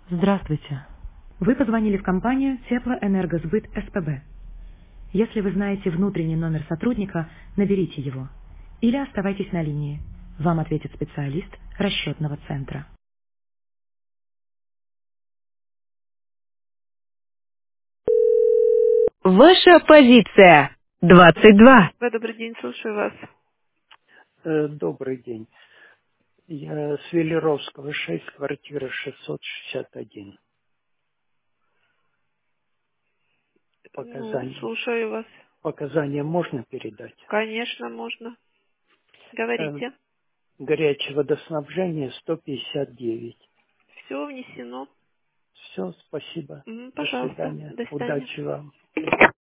Здравствуйте. Вы позвонили в компанию Теплоэнергосбыт СПБ. Если вы знаете внутренний номер сотрудника, наберите его. Или оставайтесь на линии. Вам ответит специалист расчетного центра. Ваша позиция 22. Добрый день, слушаю вас. Добрый день. Я с Велеровского, 6, квартира 661. Ну, Показания. слушаю вас. Показания можно передать? Конечно, можно. Э, Говорите. Горячее водоснабжение 159. Все внесено. Все, спасибо. До Пожалуйста. свидания. До свидания. Удачи вам.